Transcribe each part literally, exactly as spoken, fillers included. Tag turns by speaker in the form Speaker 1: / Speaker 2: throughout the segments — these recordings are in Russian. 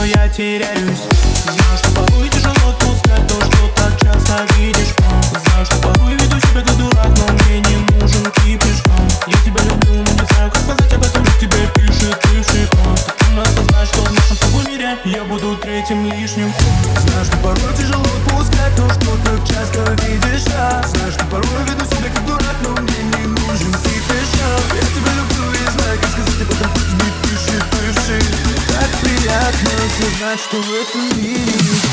Speaker 1: я теряюсь. Знаю, что порой тяжело отпускать то, что так часто видишь. Знаю, что порой веду себя как дурак, но мне не нужен кипиш. Я тебя люблю, но не знаю, как сказать об этом. Тебе пишет бывший. Ты трудно осознать, что в нашем с тобой мире я буду третьим лишним. Знаю, что порой тяжело отпускать то, что так часто видишь. Знаю, что порой веду себя как дурак, но мне не нужен кипиш. Я тебя люблю и знаю, как сказать об этом. Тебе пишет бывший. Так приятно знать, что в этом мире есть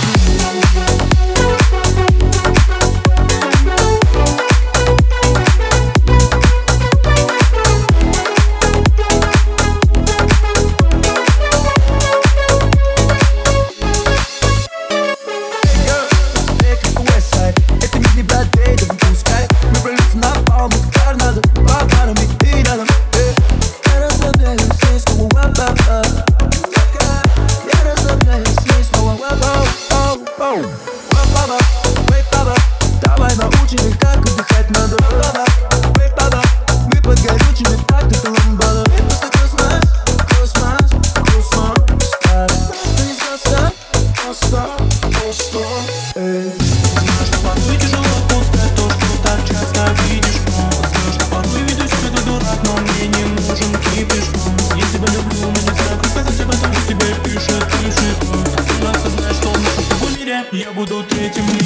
Speaker 1: давай научим их, как отдыхать надо. Мы под горючими, так это ламбада. Просто космос, космос, космос. Просто не просто, просто, просто. Знаю, что порой тяжело отпускать то, что так часто видишь. Знаю, что порой веду себя как дурак, но мне не нужен кипиш. Я тебя люблю, но не знаю, как сказать об этом. Тебе пишет, пишет. Ты нас знаешь, что в нашем с тобой мире я буду третьим.